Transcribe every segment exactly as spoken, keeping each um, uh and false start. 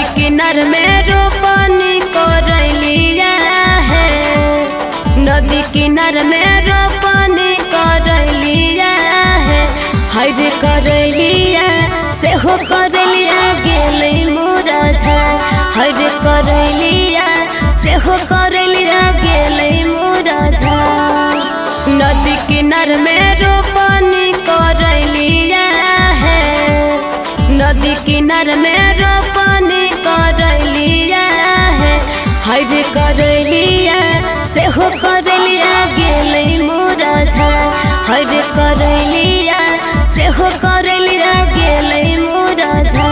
नदी किनार में रोपनी करलिया है, नदी किनार में रोपनी करलिया है। हर करलिया से हो करलिया गेले मुरझा, हर करलिया से हो करलिया गेले मुरझा। नदी किनार में रोपनी करलिया है, नदी किनार में रोपनी करलिया है। हर करलिया से हो करलिया गेले मुरझा, हर करलिया से हो करलिया गेले मुरझा।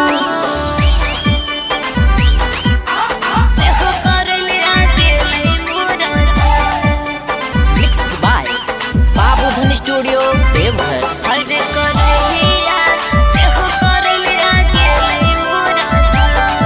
से हो करलिया गेले मुरझा। मिक्स बाय बाबू धन स्टूडियो देवघर। हर करलिया से हो करलिया गेले मुरझा,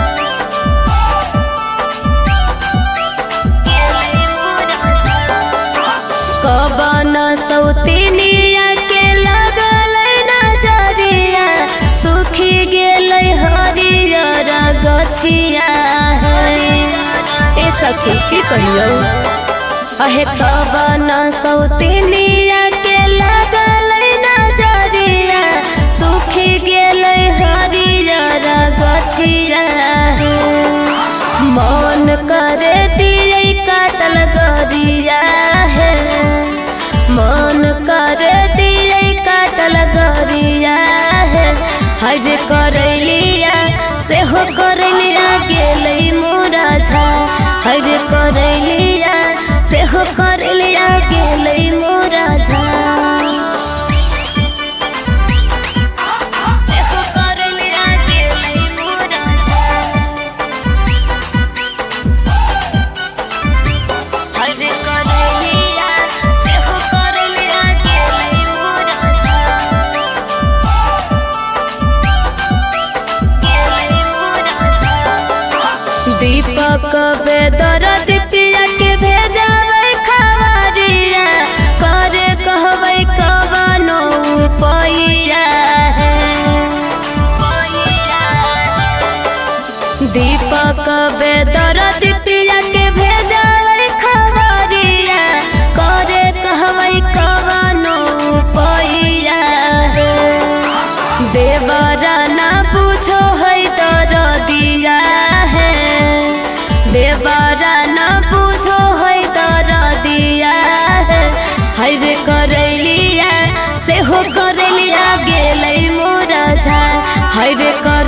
गेले मुरझा। कबन सौतिनिया के लगल नजरिया, सुखी गेलै हरियर गछिया है। ऐसा सुखी कहियो अहे कबन सौतिनिया के लगल नजरिया, सुखी गेलै हरियर गछिया है। मन करे दिए काटल गरिया है, मन करे दिए काटल गरिया है। हर करलिया से हो करलिया गेले मुरझा, हर करलिया से हो करलिया गेले मुरझा। से हो करलिया गेले मुरझा। हर करलिया से हो करलिया गेले मुरझा, गेले मुरझा। दीपक बेदर्द पिया के भेजावे खबरिया, करे कहबै कवनो उपाया है। दीपक बेदर्द पिया के भेजावे खबरिया, करे कहबै कवनो उपाया है। देवरा ना पूछो है दरदिया है, देवरा ना पूछो है दरदिया है। हर करलिया से हो करलिया गेले मुरझा, हर कर